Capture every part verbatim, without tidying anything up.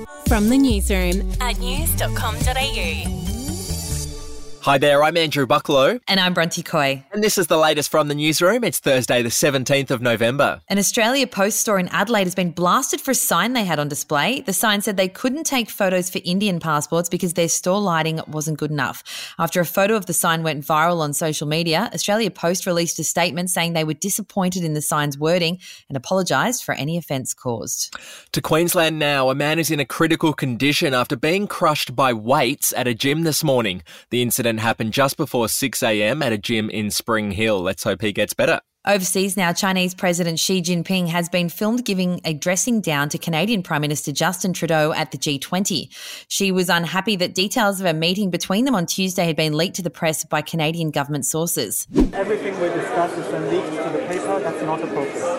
From the newsroom at news dot com dot a u. Hi there, I'm Andrew Bucklow. And I'm Bronte Coy. And this is the latest from the newsroom. It's Thursday the seventeenth of November. An Australia Post store in Adelaide has been blasted for a sign they had on display. The sign said they couldn't take photos for Indian passports because their store lighting wasn't good enough. After a photo of the sign went viral on social media, Australia Post released a statement saying they were disappointed in the sign's wording and apologised for any offence caused. To Queensland now, a man is in a critical condition after being crushed by weights at a gym this morning. The incident happened just before six a.m. at a gym in Spring Hill. Let's hope he gets better. Overseas now, Chinese President Xi Jinping has been filmed giving a dressing down to Canadian Prime Minister Justin Trudeau at the G twenty. She was unhappy that details of a meeting between them on Tuesday had been leaked to the press by Canadian government sources. Everything we discuss is then leaked to the paper. That's not appropriate.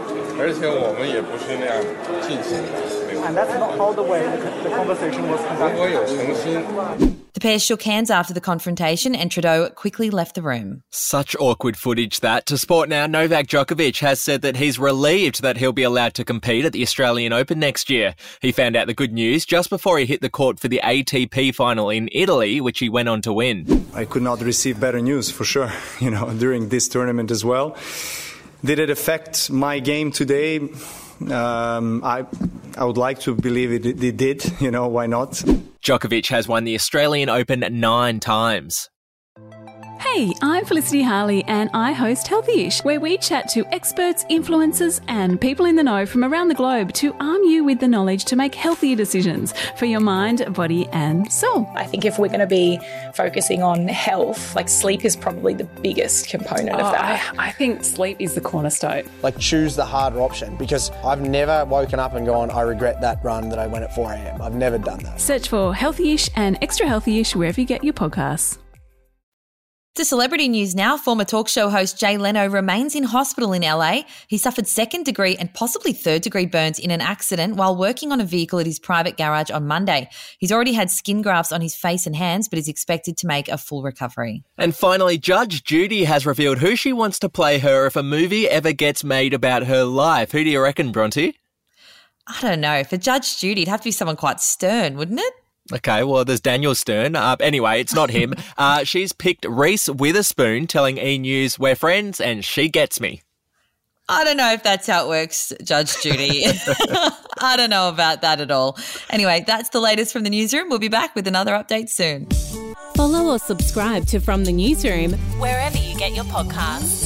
And that's not how the way the, the conversation was conducted. The pair shook hands after the confrontation and Trudeau quickly left the room. Such awkward footage that. To sport now, Novak Djokovic has said that he's relieved that he'll be allowed to compete at the Australian Open next year. He found out the good news just before he hit the court for the A T P final in Italy, which he went on to win. I could not receive better news for sure, you know, during this tournament as well. Did it affect my game today? Um, I I would like to believe it, it did, you know, why not? Djokovic has won the Australian Open nine times. Hey, I'm Felicity Harley and I host Healthyish, where we chat to experts, influencers and people in the know from around the globe to arm you with the knowledge to make healthier decisions for your mind, body and soul. I think if we're going to be focusing on health, like sleep is probably the biggest component oh, of that. I, I think sleep is the cornerstone. Like choose the harder option, because I've never woken up and gone, I regret that run that I went at four a.m. I've never done that. Search for Healthyish and Extra Healthyish wherever you get your podcasts. To celebrity news now, former talk show host Jay Leno remains in hospital in L A. He suffered second degree and possibly third degree burns in an accident while working on a vehicle at his private garage on Monday. He's already had skin grafts on his face and hands, but is expected to make a full recovery. And finally, Judge Judy has revealed who she wants to play her if a movie ever gets made about her life. Who do you reckon, Bronte? I don't know. For Judge Judy, it'd have to be someone quite stern, wouldn't it? Okay, well, there's Daniel Stern. Uh, anyway, it's not him. Uh, she's picked Reese Witherspoon, telling E! News, "We're friends and she gets me." I don't know if that's how it works, Judge Judy. I don't know about that at all. Anyway, that's the latest from the newsroom. We'll be back with another update soon. Follow or subscribe to From the Newsroom wherever you get your podcasts.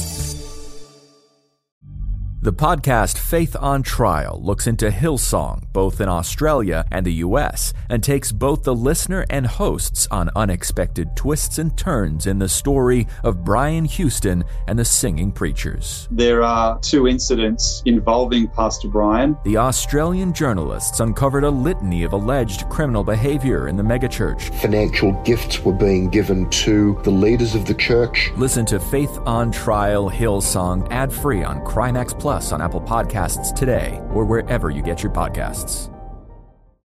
The podcast Faith on Trial looks into Hillsong, both in Australia and the U S, and takes both the listener and hosts on unexpected twists and turns in the story of Brian Houston and the Singing Preachers. There are two incidents involving Pastor Brian. The Australian journalists uncovered a litany of alleged criminal behavior in the megachurch. Financial gifts were being given to the leaders of the church. Listen to Faith on Trial Hillsong ad-free on Crimex Plus on Apple Podcasts today or wherever you get your podcasts.